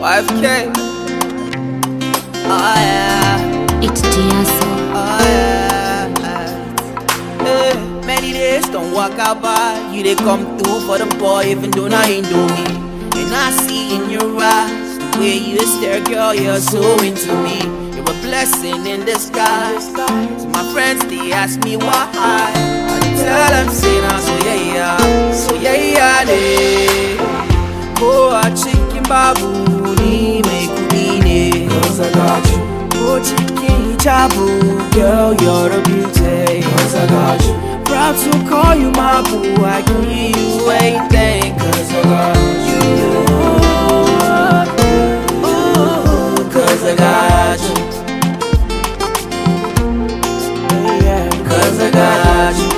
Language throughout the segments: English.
YFK. Oh yeah. It's Diaso. Oh yeah. Hey, many days don't walk out by. You they come through for the boy, even though I ain't do me. And I see in your eyes the way you stare, girl, you're so into me. You're a blessing in disguise. So my friends they ask me why. I tell them say now, so yeah, they. Oh, a chicken babu ni make me. Cause I got you. Oh, chicken chabu, girl, you're a beauty. Cause I got you. Proud to call you my boo, I give you anything. Cause I got you. Ooh, cause I got you. Yeah, cause I got you.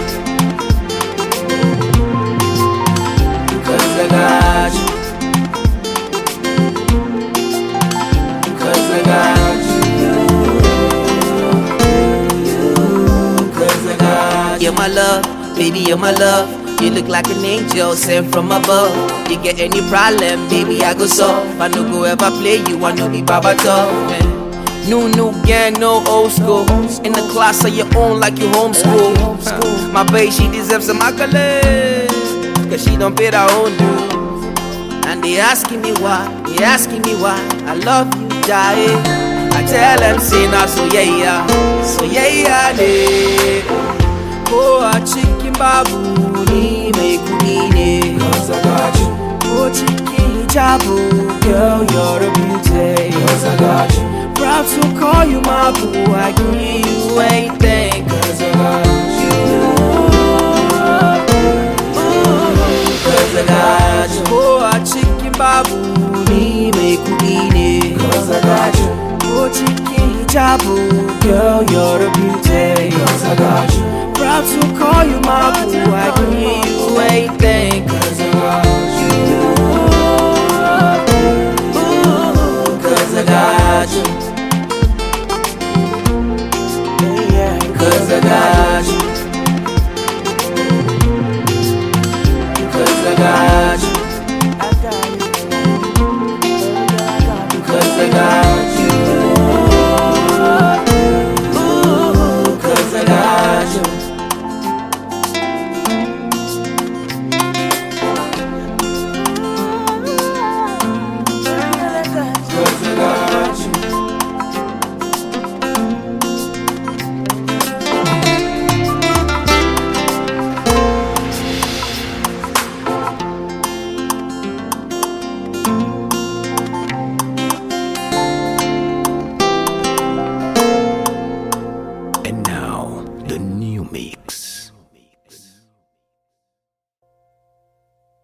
Cause I got you. Cause I got you. Cause I got you. You're my love, baby, you're my love. You look like an angel sent from above. You get any problem, baby, I go solve. I no go ever play you, I know be Baba tough. New gang, no old school. In the class of your own like you homeschool. My babe, she deserves some accolades, cause she don't pay her own dues. And they asking me why, I love you, die. I tell them, say now, so yeah, they. Oh, a chicken babu ni make me. Cause I got you. Oh, chicken chabu, girl, you're a beauty. Cause I got you. Proud to call you my boo, I give you anything. Cause I got you. Cause I got you. Oh, a chicken babu ni make me. Cause I got you. Oh, chicken chabu, girl, you're a beauty. Cause I got you. Proud to call you my boo, I give you anything.